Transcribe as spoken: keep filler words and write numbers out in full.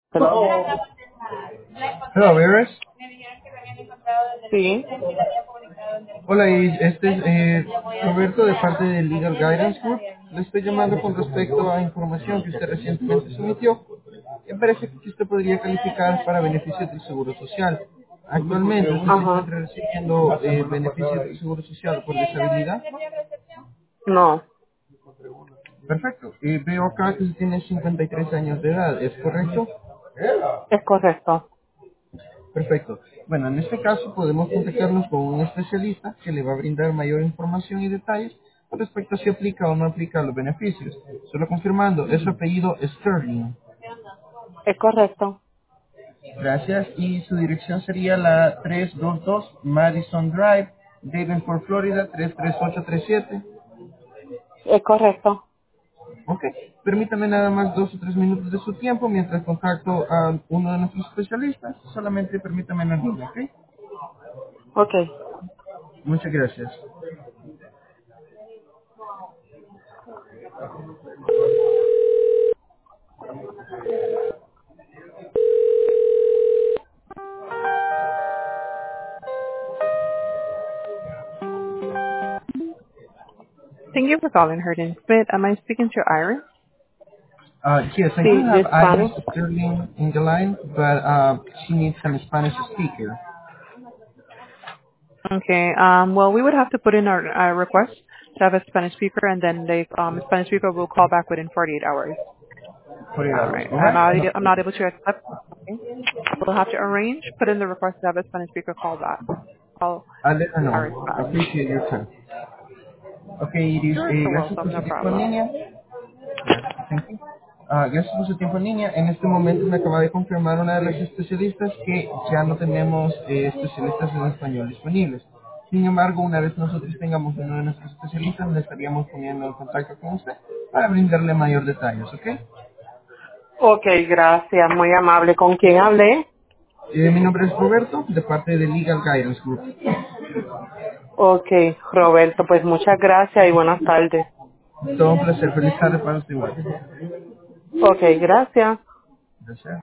Hello. Hello, Iris. Sí, Hola, Iris. Este es eh, Roberto de parte de Legal Guidance Group. Le estoy llamando con respecto a información que usted recientemente sometió. Me parece que usted podría calificar para beneficios del Seguro Social. Actualmente usted se ajá. encuentra recibiendo eh, beneficios del Seguro Social por disabilidad. No, Perfecto. Eh, veo acá que usted tiene cincuenta y tres años de edad, ¿es correcto? es correcto. Perfecto. Bueno, en este caso podemos contactarnos con un especialista que le va a brindar mayor información y detalles con respecto a si aplica o no aplica los beneficios. Solo confirmando, es su apellido Sterling. Es correcto. Gracias. Y su dirección sería la trescientos veintidós Madison Drive, Davenport, Florida, tres tres ocho tres siete. Es correcto. Ok. Permítame nada más dos o tres minutos de su tiempo mientras contacto a uno de nuestros especialistas. Solamente permítame en la línea, ¿ok? Ok. Muchas gracias. Thank you for calling Herding Smith. Am I speaking to Iris? Uh, yes, I do Sí, have de Iris Spanish. Sterling in the line, but uh, she needs some Spanish speaker. Okay. Um, well, we would have to put in our, our request to have a Spanish speaker, and then the um, Spanish speaker will call back within forty-eight hours. forty All hours, right. I'm alright? not, No I'm problem. not able to accept. Okay. We'll have to arrange, put in the request to have a Spanish speaker call back. Call I'll let her Iris know. back. Appreciate your time. Okay, Iris, Sure. eh, You're gracias por welcome. su No tiempo en problem. línea. Gracias, thank you. Ah, gracias por su tiempo en línea. En este momento me acaba de confirmar una de las especialistas que ya no tenemos eh, especialistas en español disponibles. Sin embargo, una vez nosotros tengamos uno de nuestros especialistas, le estaríamos poniendo en contacto con usted para brindarle mayor detalles, ¿ok? Ok, gracias. Muy amable. ¿Con quién hablé? Eh, mi nombre es Roberto, de parte de Legal Guidance Group. Ok, Roberto, pues muchas gracias y buenas tardes. Todo un placer. Feliz tarde para usted igual. Ok, gracias. Gracias.